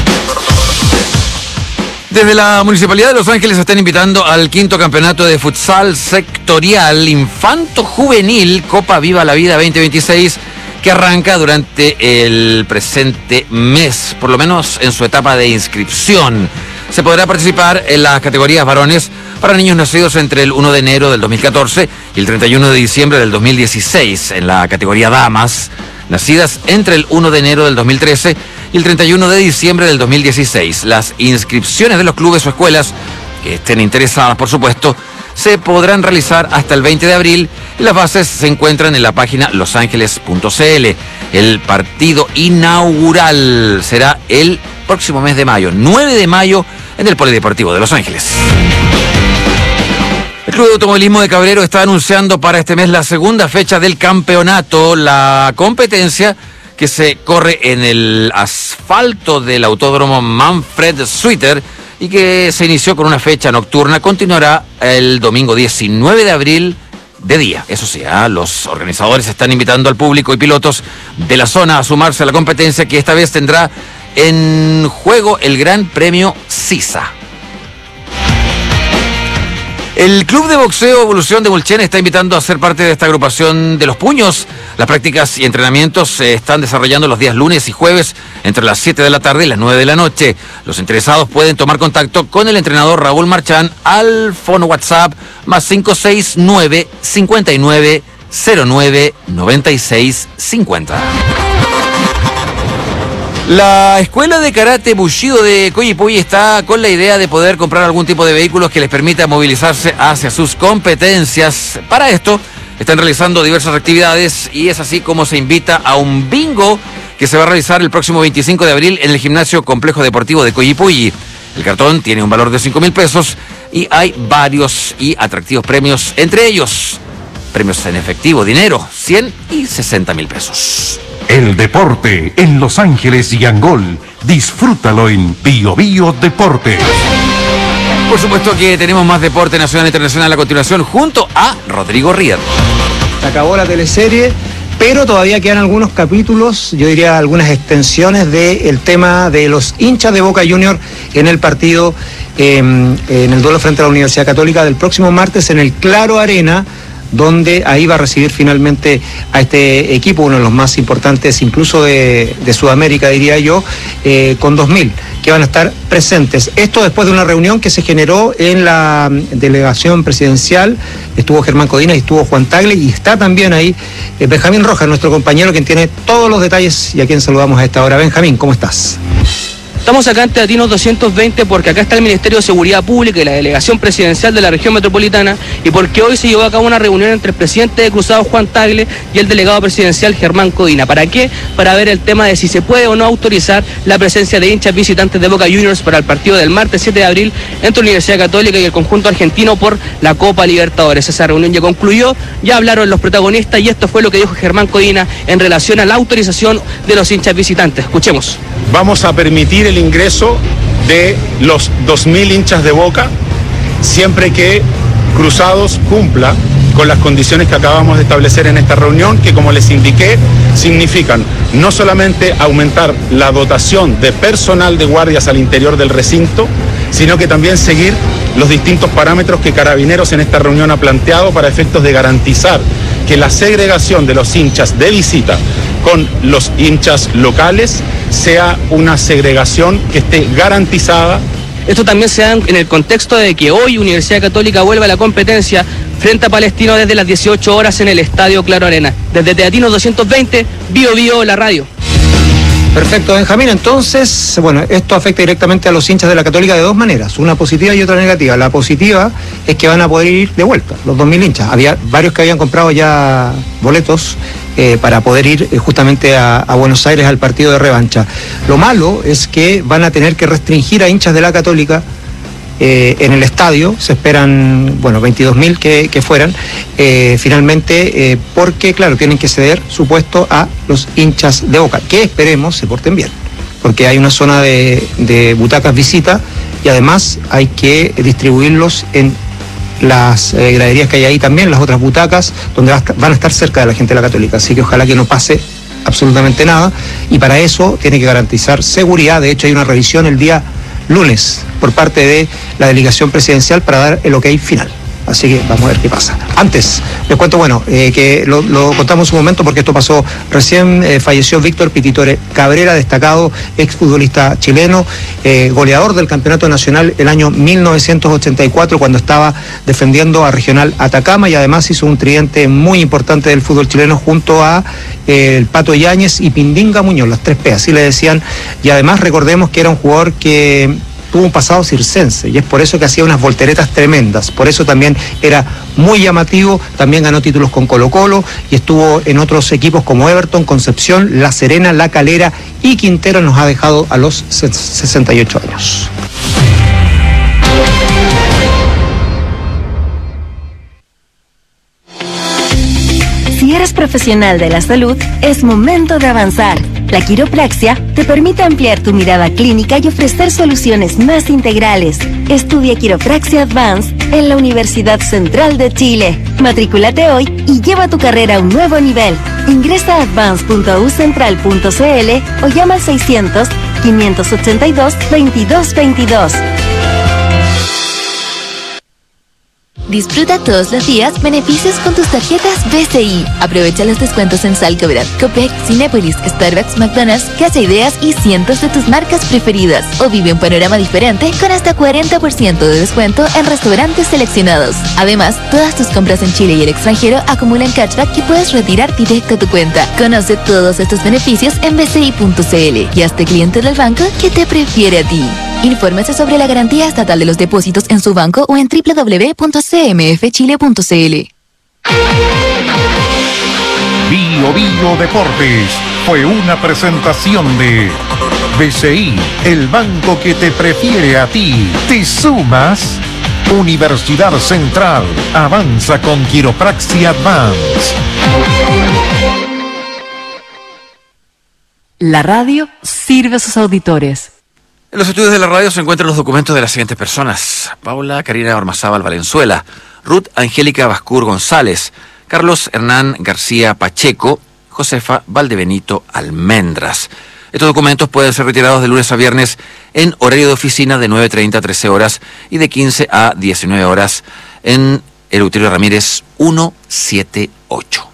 Desde la Municipalidad de Los Ángeles están invitando al quinto campeonato de futsal sectorial Infanto Juvenil Copa Viva la Vida veinte veintiséis, que arranca durante el presente mes, por lo menos en su etapa de inscripción. Se podrá participar en las categorías varones para niños nacidos entre el primero de enero del dos mil catorce y el treinta y uno de diciembre del dos mil dieciséis. En la categoría damas, nacidas entre el primero de enero del dos mil trece y el treinta y uno de diciembre del dos mil dieciséis. Las inscripciones de los clubes o escuelas que estén interesadas, por supuesto, se podrán realizar hasta el veinte de abril y las bases se encuentran en la página los ángeles punto c l. El partido inaugural será el próximo mes de mayo, nueve de mayo, en el Polideportivo de Los Ángeles. El Club de Automovilismo de Cabrero está anunciando para este mes la segunda fecha del campeonato. La competencia, que se corre en el asfalto del Autódromo Manfred Suiter y que se inició con una fecha nocturna, continuará el domingo diecinueve de abril de día. Eso sí, ¿eh? Los organizadores están invitando al público y pilotos de la zona a sumarse a la competencia, que esta vez tendrá en juego el Gran Premio Sisa. El Club de Boxeo Evolución de Mulchen está invitando a ser parte de esta agrupación de los puños. Las prácticas y entrenamientos se están desarrollando los días lunes y jueves entre las siete de la tarde y las nueve de la noche. Los interesados pueden tomar contacto con el entrenador Raúl Marchán al fono WhatsApp más cinco seis nueve, cinco nueve cero nueve, nueve seis cinco cero. La Escuela de Karate Bushido de Coyipulli está con la idea de poder comprar algún tipo de vehículos que les permita movilizarse hacia sus competencias. Para esto están realizando diversas actividades y es así como se invita a un bingo que se va a realizar el próximo veinticinco de abril en el Gimnasio Complejo Deportivo de Coyipulli. El cartón tiene un valor de cinco mil pesos y hay varios y atractivos premios, entre ellos premios en efectivo, dinero, cien y sesenta mil pesos.
El deporte en Los Ángeles y Angol. Disfrútalo en Bio Bio Deportes.
Por supuesto que tenemos más deporte nacional e internacional a continuación junto a Rodrigo Rier.
Se acabó la teleserie, pero todavía quedan algunos capítulos, yo diría algunas extensiones del tema de los hinchas de Boca Juniors en el partido, eh, en el duelo frente a la Universidad Católica del próximo martes en el Claro Arena, donde ahí va a recibir finalmente a este equipo, uno de los más importantes incluso de, de Sudamérica, diría yo, eh, con dos mil que van a estar presentes. Esto después de una reunión que se generó en la delegación presidencial, estuvo Germán Codina y estuvo Juan Tagle, y está también ahí eh, Benjamín Rojas, nuestro compañero, quien tiene todos los detalles y a quien saludamos a esta hora. Benjamín, ¿cómo estás?
Estamos acá en Teatinos doscientos veinte porque acá está el Ministerio de Seguridad Pública y la Delegación Presidencial de la Región Metropolitana, y porque hoy se llevó a cabo una reunión entre el presidente de Cruzados, Juan Tagle, y el delegado presidencial, Germán Codina. ¿Para qué? Para ver el tema de si se puede o no autorizar la presencia de hinchas visitantes de Boca Juniors para el partido del martes siete de abril entre la Universidad Católica y el conjunto argentino por la Copa Libertadores. Esa reunión ya concluyó, ya hablaron los protagonistas y esto fue lo que dijo Germán Codina en relación a la autorización de los hinchas visitantes. Escuchemos.
Vamos a permitir el ingreso de los dos mil hinchas de Boca siempre que Cruzados cumpla con las condiciones que acabamos de establecer en esta reunión, que, como les indiqué, significan no solamente aumentar la dotación de personal de guardias al interior del recinto, sino que también seguir los distintos parámetros que Carabineros en esta reunión ha planteado para efectos de garantizar que la segregación de los hinchas de visita con los hinchas locales sea una segregación que esté garantizada.
Esto también se da en el contexto de que hoy Universidad Católica vuelve a la competencia frente a Palestino desde las dieciocho horas en el Estadio Claro Arena. Desde Teatinos doscientos veinte, Bio Bio, la radio.
Perfecto, Benjamín. Entonces, bueno, esto afecta directamente a los hinchas de la Católica de dos maneras, una positiva y otra negativa. La positiva es que van a poder ir de vuelta, los dos mil hinchas. Había varios que habían comprado ya boletos eh, para poder ir eh, justamente a, a Buenos Aires al partido de revancha. Lo malo es que van a tener que restringir a hinchas de la Católica Eh, en el estadio. Se esperan, bueno, veintidós mil que, que fueran, eh, finalmente, eh, porque, claro, tienen que ceder su puesto a los hinchas de Boca, que esperemos se porten bien, porque hay una zona de, de butacas visita y además hay que distribuirlos en las eh, graderías que hay ahí también, las otras butacas, donde va a estar, van a estar cerca de la gente de la Católica, así que ojalá que no pase absolutamente nada, y para eso tiene que garantizar seguridad. De hecho, hay una revisión el día lunes por parte de la delegación presidencial para dar el ok final. Así que vamos a ver qué pasa. Antes, les cuento, bueno, eh, que lo, lo contamos un momento porque esto pasó recién. Eh, falleció Víctor Pititore Cabrera, destacado exfutbolista chileno, eh, goleador del campeonato nacional el año mil novecientos ochenta y cuatro, cuando estaba defendiendo a Regional Atacama, y además hizo un tridente muy importante del fútbol chileno junto a eh, el Pato Yáñez y Pindinga Muñoz, las tres P, así le decían. Y además recordemos que era un jugador que tuvo un pasado circense, y es por eso que hacía unas volteretas tremendas, por eso también era muy llamativo. También ganó títulos con Colo-Colo y estuvo en otros equipos como Everton, Concepción, La Serena, La Calera y Quintero. Nos ha dejado a los sesenta y ocho años.
Si eres profesional de la salud, es momento de avanzar. La quiropraxia te permite ampliar tu mirada clínica y ofrecer soluciones más integrales. Estudia Quiropraxia Advanced en la Universidad Central de Chile. Matrículate hoy y lleva tu carrera a un nuevo nivel. Ingresa a advance punto u central punto c l o llama al seiscientos, quinientos ochenta y dos, veintidós veintidós.
Disfruta todos los días beneficios con tus tarjetas B C I. Aprovecha los descuentos en Salcobrad, Copec, Cinépolis, Starbucks, McDonald's, Casa Ideas y cientos de tus marcas preferidas. O vive un panorama diferente con hasta cuarenta por ciento de descuento en restaurantes seleccionados. Además, todas tus compras en Chile y el extranjero acumulan cashback que puedes retirar directo a tu cuenta. Conoce todos estos beneficios en b c i punto c l y hazte cliente del banco que te prefiere a ti. Infórmese sobre la garantía estatal de los depósitos en su banco o en doble u doble u doble u punto c m f chile punto c l.
Bio Bio Deportes fue una presentación de B C I, el banco que te prefiere a ti. ¿Te sumas? Universidad Central, avanza con Quiropraxia Advance.
La radio sirve a sus auditores.
En los estudios de la radio se encuentran los documentos de las siguientes personas: Paula Karina Ormazábal Valenzuela, Ruth Angélica Bascur González, Carlos Hernán García Pacheco, Josefa Valdebenito Almendras. Estos documentos pueden ser retirados de lunes a viernes en horario de oficina de nueve treinta a trece horas y de quince a diecinueve horas en Eleuterio Ramírez ciento setenta y ocho.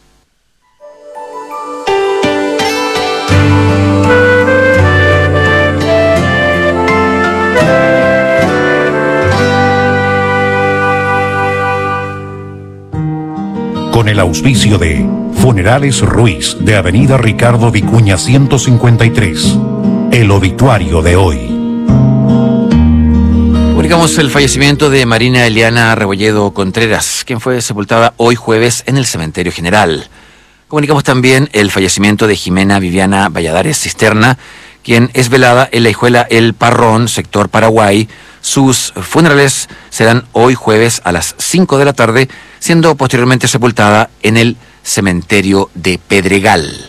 Con el auspicio de Funerales Ruiz, de Avenida Ricardo Vicuña ciento cincuenta y tres. El obituario de hoy.
Comunicamos el fallecimiento de Marina Eliana Rebolledo Contreras, quien fue sepultada hoy jueves en el Cementerio General. Comunicamos también el fallecimiento de Jimena Viviana Valladares Cisterna, quien es velada en la Hijuela El Parrón, sector Paraguay. Sus funerales serán hoy jueves a las cinco de la tarde, siendo posteriormente sepultada en el cementerio de Pedregal.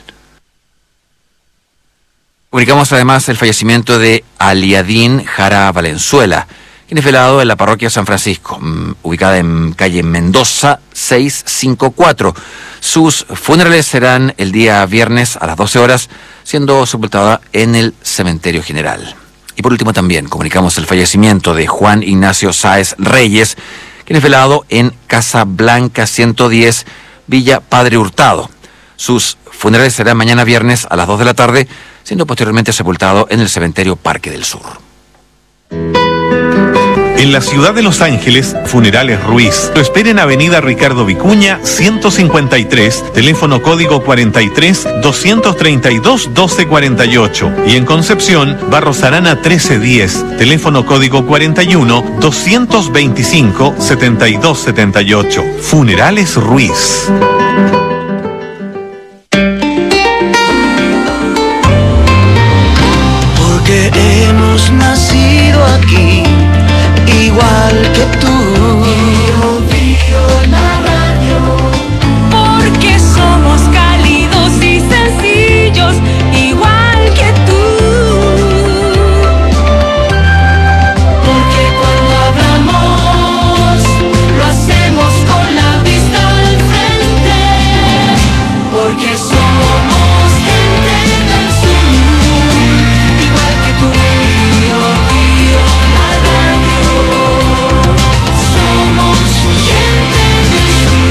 Comunicamos además el fallecimiento de Aliadín Jara Valenzuela, quien es velado en la parroquia San Francisco, ubicada en calle Mendoza seiscientos cincuenta y cuatro. Sus funerales serán el día viernes a las doce horas, siendo sepultada en el cementerio general. Y por último también comunicamos el fallecimiento de Juan Ignacio Sáez Reyes, quien es velado en Casa Blanca ciento diez, Villa Padre Hurtado. Sus funerales serán mañana viernes a las dos de la tarde, siendo posteriormente sepultado en el cementerio Parque del Sur.
En la ciudad de Los Ángeles, Funerales Ruiz. Lo espera en Avenida Ricardo Vicuña, ciento cincuenta y tres, teléfono código cuarenta y tres, doscientos treinta y dos, doce cuarenta y ocho. Y en Concepción, Barros Arana trece diez, teléfono código cuarenta y uno, doscientos veinticinco, setenta y dos setenta y ocho. Funerales Ruiz.
Porque hemos nacido aquí, igual que tú.
Porque somos cálidos y sencillos, igual que tú. Porque cuando hablamos, lo hacemos con la vista al frente. Porque somos gente del sur, igual que tú. Río, río, la radio. Somos gente del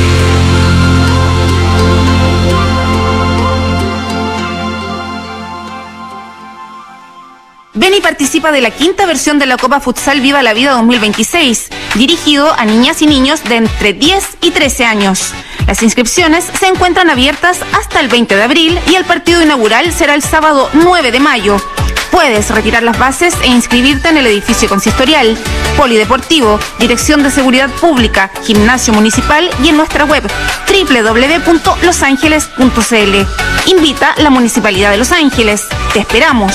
Ven y participa de la quinta versión de la Copa Futsal Viva la Vida dos mil veintiséis, dirigido a niñas y niños de entre diez y trece años. Las inscripciones se encuentran abiertas hasta el veinte de abril y el partido inaugural será el sábado nueve de mayo. Puedes retirar las bases e inscribirte en el edificio consistorial, polideportivo, Dirección de Seguridad Pública, Gimnasio Municipal y en nuestra web doble u doble u doble u punto los ángeles punto c l. Invita la Municipalidad de Los Ángeles. Te esperamos.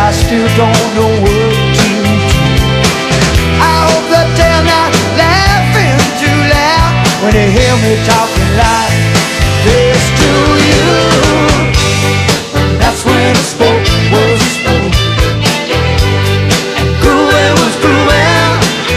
I still don't know what to do. I hope that they're not laughing too loud when they hear me talking like this to you. That's when I spoke, was spoke. Grooving was grooving,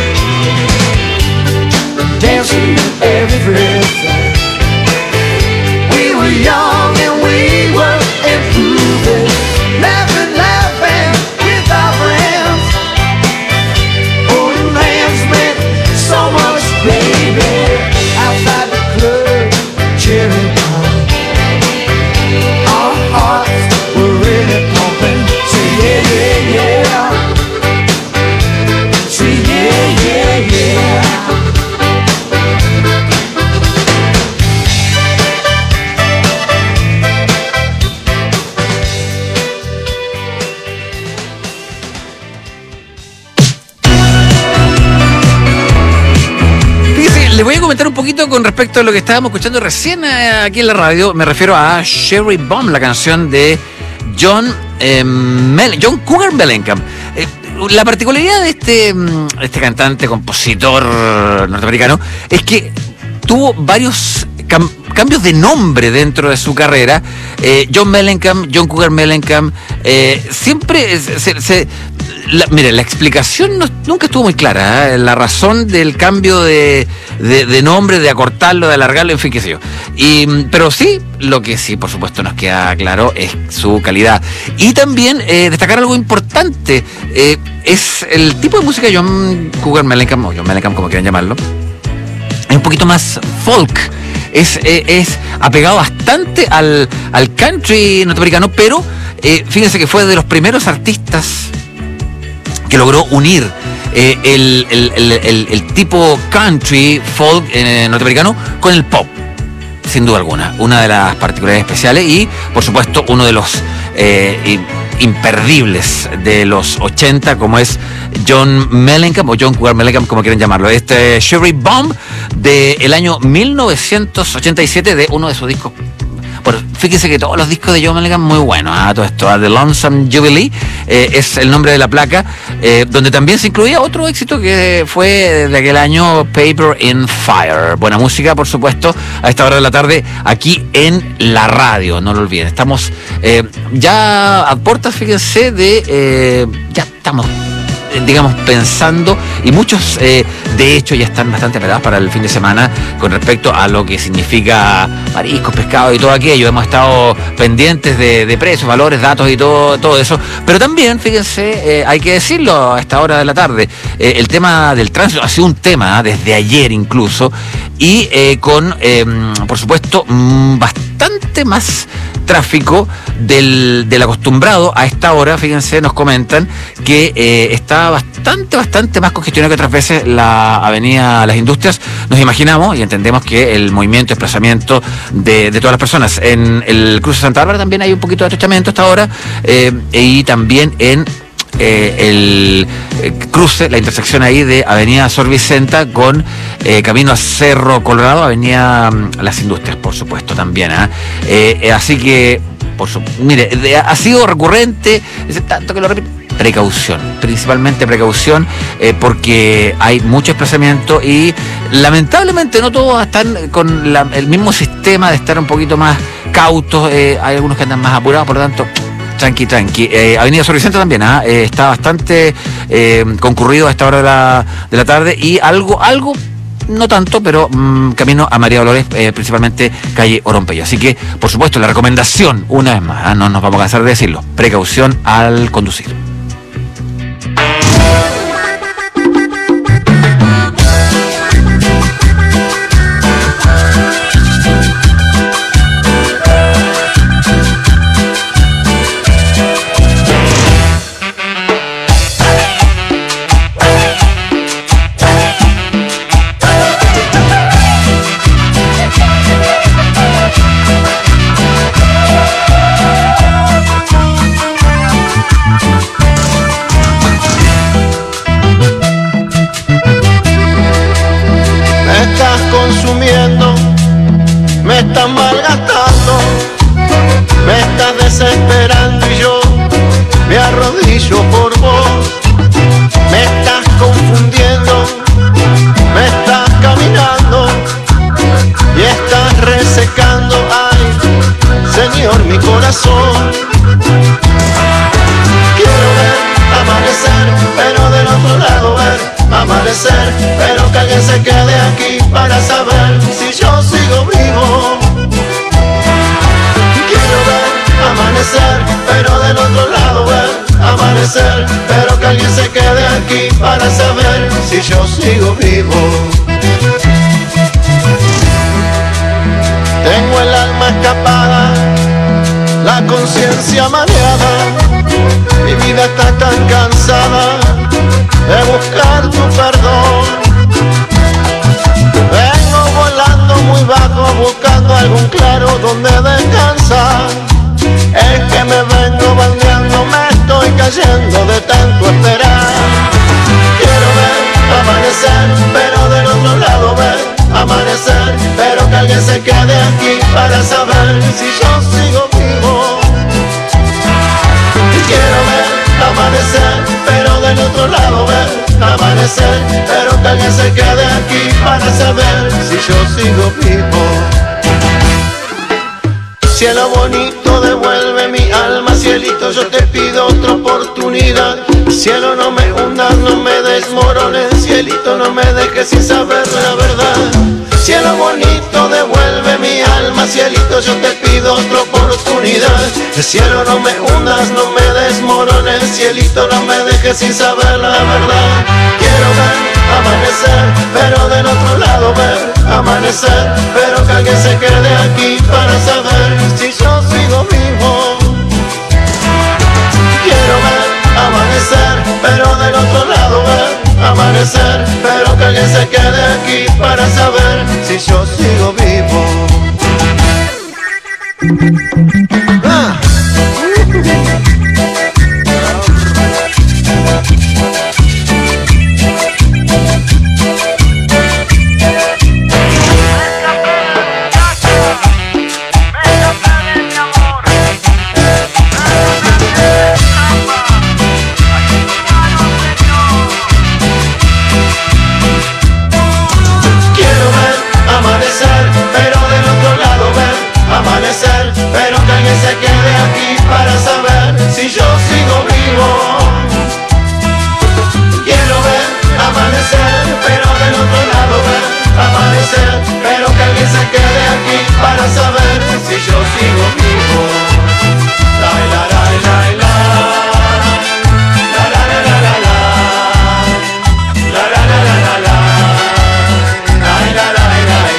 dancing everything. We were young and we were improving, laughing, laughing with our friends. Holding hands meant so much, baby. Outside the club, cheering on. Our hearts were really pumping. Say yeah, yeah, yeah. Say yeah, yeah, yeah.
Les voy a comentar un poquito con respecto a lo que estábamos escuchando recién eh, aquí en la radio. Me refiero a Cherry Bomb, la canción de John, eh, Mel- John Cougar Mellencamp. Eh, la particularidad de este, este cantante, compositor norteamericano, es que tuvo varios cam- cambios de nombre dentro de su carrera. Eh, John Mellencamp, John Cougar Mellencamp, eh, siempre se... se, se La, mire, la explicación no, nunca estuvo muy clara, ¿eh? La razón del cambio de, de, de nombre, de acortarlo, de alargarlo, en fin, qué sé yo. Y, pero sí, lo que sí, por supuesto, nos queda claro es su calidad. Y también eh, destacar algo importante, eh, es el tipo de música de John Cougar Mellencamp, o John Mellencamp, como quieran llamarlo, es un poquito más folk. Es, eh, es apegado bastante al, al country norteamericano, pero eh, fíjense que fue de los primeros artistas que logró unir eh, el, el, el, el, el tipo country, folk eh, norteamericano con el pop, sin duda alguna. Una de las particularidades especiales y, por supuesto, uno de los eh, imperdibles de los ochenta, como es John Mellencamp, o John Cougar Mellencamp, como quieren llamarlo. Este Cherry Bomb del año mil novecientos ochenta y siete, de uno de sus discos. Bueno, fíjense que todos los discos de John Mellencamp muy buenos, ¿ah? Todo esto, The Lonesome Jubilee eh, es el nombre de la placa, eh, donde también se incluía otro éxito que fue de aquel año, Paper in Fire. Buena música, por supuesto, a esta hora de la tarde, aquí en la radio, no lo olviden. Estamos eh, ya a puertas, fíjense, de... Eh, ya estamos... digamos, pensando, y muchos eh, de hecho ya están bastante preparados para el fin de semana con respecto a lo que significa mariscos, pescado y todo aquello. Hemos estado pendientes de, de precios, valores, datos y todo, todo eso, pero también, fíjense, eh, hay que decirlo a esta hora de la tarde, eh, el tema del tránsito ha sido un tema ¿eh? desde ayer incluso, y eh, con, eh, por supuesto, mmm, bastante más tráfico del, del acostumbrado a esta hora. Fíjense, nos comentan que eh, está bastante, bastante más congestionada que otras veces la avenida Las Industrias. Nos imaginamos y entendemos que el movimiento, desplazamiento de, de todas las personas. En el cruce de Santa Bárbara también hay un poquito de atrochamiento hasta ahora, eh, y también en Eh, el eh, cruce, la intersección ahí de avenida Sor Vicenta con eh, camino a Cerro Colorado, avenida um, Las Industrias, por supuesto, también. ¿eh? Eh, así que, por su, mire, de, ha sido recurrente, es tanto que lo repito, precaución, principalmente precaución, eh, porque hay mucho desplazamiento y lamentablemente no todos están con la, el mismo sistema de estar un poquito más cautos, eh, hay algunos que andan más apurados, por lo tanto... Tranqui, tranqui. Eh, Avenida Sor Vicente también, ¿eh? Eh, está bastante eh, concurrido a esta hora de la, de la tarde y algo, algo, no tanto, pero mmm, camino a María Dolores, eh, principalmente calle Orompeyo. Así que, por supuesto, la recomendación, una vez más, ¿eh? No nos vamos a cansar de decirlo, precaución al conducir.
estás malgastando, me estás desesperando y yo me arrodillo yo por vos. Me estás confundiendo, me estás caminando y estás resecando, ay, Señor, mi corazón. Quiero ver amanecer, pero del otro lado ver amanecer, pero que alguien se quede aquí para saber si yo sigo vivo. Quiero ver amanecer, pero del otro lado ver amanecer, pero que alguien se quede aquí para saber si yo sigo vivo. Tengo el alma escapada, la conciencia mareada, mi vida está tan cansada de buscar tu perdón. Vengo volando muy bajo buscando algún claro donde descansar. Es que me vengo bandeando, me estoy cayendo de tanto esperar. Quiero ver amanecer, pero del otro lado ver amanecer, pero que alguien se quede aquí para saber si yo sigo vivo. Quiero ver amanecer, pero del otro lado ver amanecer, pero que alguien se quede aquí para saber si yo sigo vivo. Cielo bonito, devuelve mi alma, cielito, yo te pido otra oportunidad. Cielo, no me hundas, no me desmorones, cielito, no me dejes sin saber la verdad. Cielo bonito, devuelve mi alma, cielito, yo te pido otra oportunidad. Cielo, no me hundas, no me desmorones, cielito, no me dejes sin saber la verdad. Quiero ver amanecer, pero del otro lado ver amanecer, pero que alguien se quede aquí para saber si yo sigo vivo. Quiero ver amanecer, pero del otro lado ver amanecer, pero que alguien se quede aquí para saber si yo sigo vivo. Ah. Pero que alguien se quede aquí para saber si yo sigo vivo. Quiero ver amanecer, pero del otro lado ver amanecer, pero que alguien se quede aquí para saber si yo sigo vivo. La la la la la, la la la la la, la la la la la, la la la la la.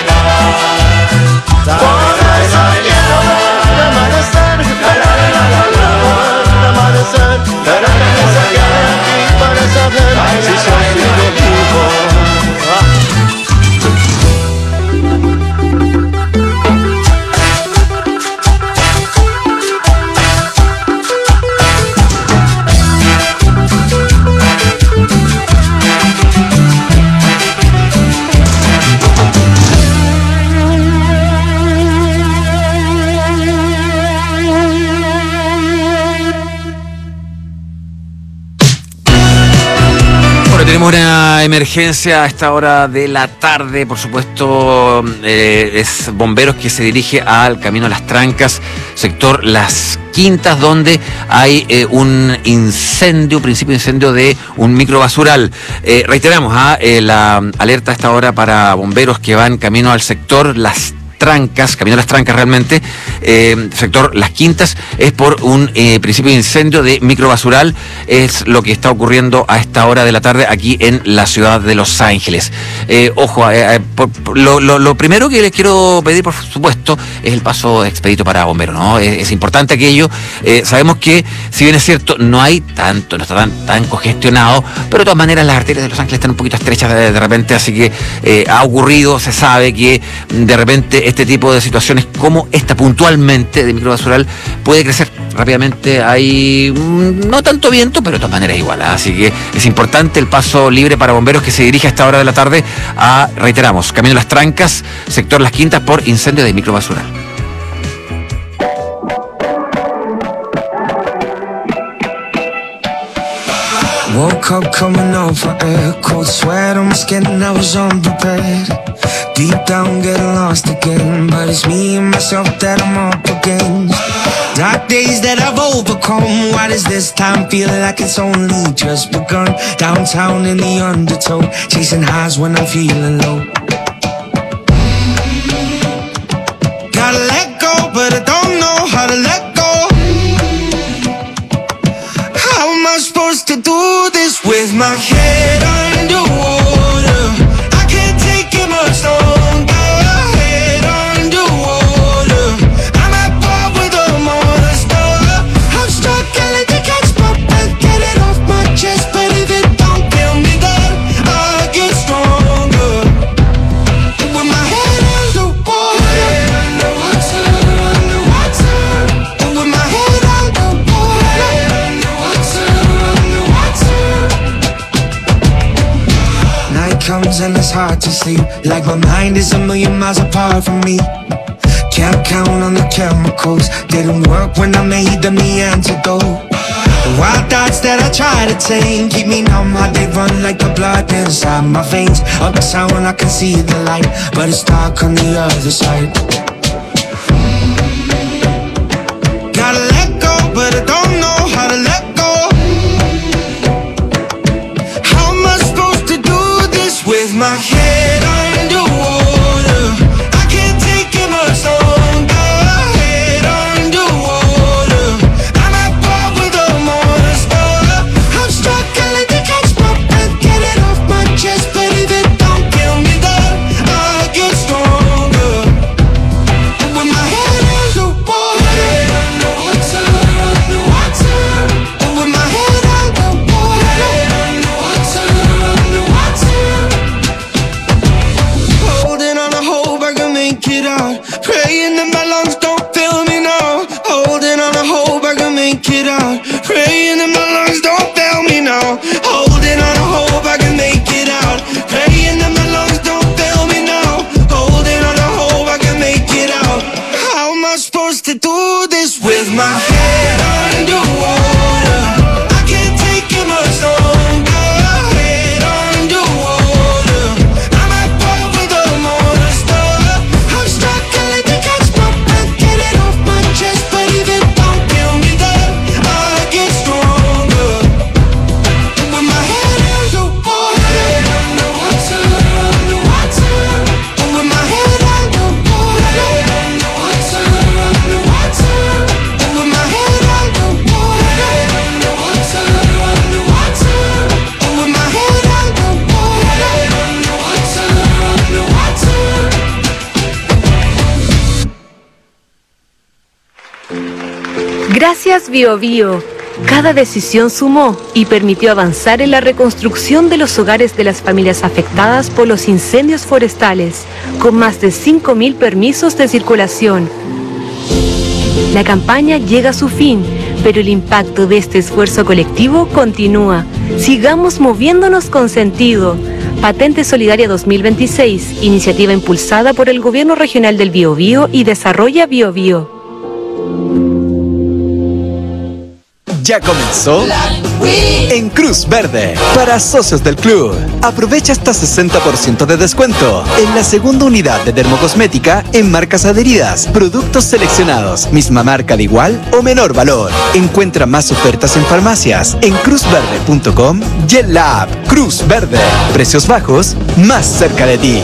Pero que se quede aquí para saber si yo sigo vivo.
Tenemos una emergencia a esta hora de la tarde, por supuesto, eh, es bomberos que se dirige al Camino a las Trancas, sector Las Quintas, donde hay eh, un incendio, principio de incendio de un microbasural. Eh, reiteramos, ¿ah? eh, la alerta a esta hora para bomberos que van camino al sector Las Trancas, camino a las Trancas realmente, eh, sector Las Quintas, es por un eh, principio de incendio de microbasural, es lo que está ocurriendo a esta hora de la tarde aquí en la ciudad de Los Ángeles. Eh, ojo, eh, eh, por, por, lo, lo, lo primero que les quiero pedir, por supuesto, es el paso expedito para bomberos, ¿no? Es, es importante aquello, eh, sabemos que, si bien es cierto, no hay tanto, no está tan, tan congestionado, pero de todas maneras las arterias de Los Ángeles están un poquito estrechas de, de repente, así que eh, ha ocurrido, se sabe que de repente este tipo de situaciones como esta puntualmente de microbasural puede crecer rápidamente. Hay no tanto viento, pero de todas maneras igual, ¿eh? Así que es importante el paso libre para bomberos que se dirige a esta hora de la tarde a, reiteramos, Camino Las Trancas, sector Las Quintas, por incendio de microbasural.
Woke up coming over air, cold sweat on my skin, I was unprepared. Deep down getting lost again, but it's me and myself that I'm up against. Dark days that I've overcome, why does this time feel like it's only just begun? Downtown in the undertow, chasing highs when I'm feeling low. Gotta let go, but I don't know how to let go. How am I supposed to do this with my head underwater? I can't take it much longer. Head underwater, I'm at war with a monster. I'm struggling to catch my breath, get it off my chest, but if it don't kill me, then I get stronger. With my head underwater, head underwater, underwater. With my head underwater, head underwater, underwater. Night comes and it's hard to sleep, like my mind is a million miles apart from me. Can't count on the chemicals, didn't work when I made them the antidote. The wild thoughts that I try to tame keep me numb, how they run like the blood inside my veins. Uptown I can see the light, but it's dark on the other side. Gotta let go, but I don't know how to let go. How am I supposed to do this with my head underwater? I can't take it much longer. Head underwater, I'm at war with a monster. I'm struggling to catch my breath, get it off my chest, but if it don't kill me, then I get stronger. With my head underwater, head underwater, underwater. With my head underwater, head underwater, underwater. Holding on a hope I can make it out, praying that my lungs don't fail me now. Holding on a hope I can make it out, praying that my lungs don't fail me now. Holding on a hope I can make it out, praying that my lungs don't fail me now. Holding on a hope I can make it out. How am I supposed to do this with my head underwater? I can't take it much longer. Head underwater, I'm at war with a monster. I'm struggling to catch my breath, get it off my chest, but if it don't kill me, then I get stronger. With my head underwater, head underwater, underwater. With my head underwater, head underwater, underwater. With my head underwater, head underwater, underwater. With my head underwater, head underwater, underwater.
Gracias Bio Bio. Cada decisión sumó y permitió avanzar en la reconstrucción de los hogares de las familias afectadas por los incendios forestales, con más de cinco mil permisos de circulación. La campaña llega a su fin, pero el impacto de este esfuerzo colectivo continúa. Sigamos moviéndonos con sentido. Patente Solidaria dos mil veintiséis, iniciativa impulsada por el Gobierno Regional del Biobío y Desarrolla Biobío.
Ya comenzó en Cruz Verde para socios del club. Aprovecha hasta sesenta por ciento de descuento en la segunda unidad de dermocosmética en marcas adheridas, productos seleccionados, misma marca de igual o menor valor. Encuentra más ofertas en farmacias en cruz verde punto com y en la app Cruz Verde. Precios bajos más cerca de ti.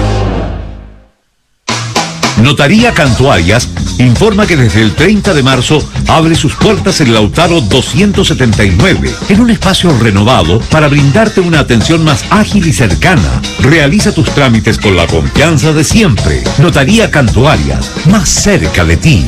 Notaría Cantuarias informa que desde el treinta de marzo abre sus puertas en Lautaro doscientos setenta y nueve, en un espacio renovado para brindarte una atención más ágil y cercana. Realiza tus trámites con la confianza de siempre. Notaría Cantuarias, más cerca de ti.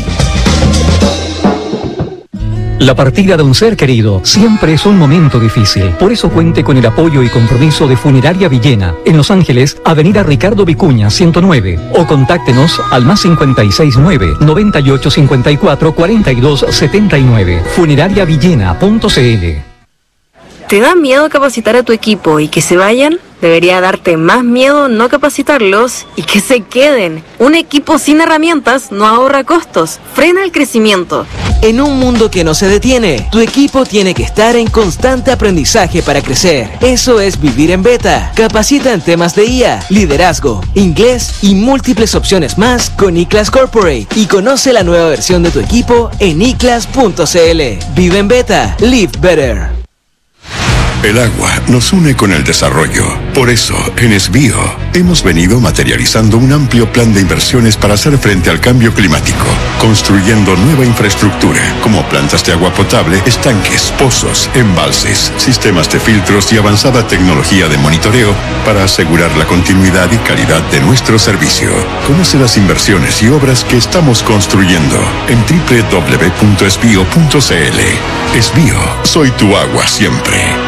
La partida de un ser querido siempre es un momento difícil. Por eso cuente con el apoyo y compromiso de Funeraria Villena, en Los Ángeles, Avenida Ricardo Vicuña, ciento nueve. O contáctenos al más cincuenta y seis nueve, noventa y ocho cincuenta y cuatro, cuarenta y dos setenta y nueve. funerariavillena punto cl.
¿Te da miedo capacitar a tu equipo y que se vayan?
Debería darte más miedo no capacitarlos y que se queden. Un equipo sin herramientas no ahorra costos, frena el crecimiento.
En un mundo que no se detiene, tu equipo tiene que estar en constante aprendizaje para crecer. Eso es vivir en Beta. Capacita en temas de I A, liderazgo, inglés y múltiples opciones más con iClass Corporate. Y conoce la nueva versión de tu equipo en i class punto c l. Vive en Beta. Live better.
El agua nos une con el desarrollo. Por eso, en Esbío, hemos venido materializando un amplio plan de inversiones para hacer frente al cambio climático, construyendo nueva infraestructura, como plantas de agua potable, estanques, pozos, embalses, sistemas de filtros y avanzada tecnología de monitoreo para asegurar la continuidad y calidad de nuestro servicio. Conoce las inversiones y obras que estamos construyendo en doble u doble u doble u punto esbío punto c l. Esbío, soy tu agua siempre.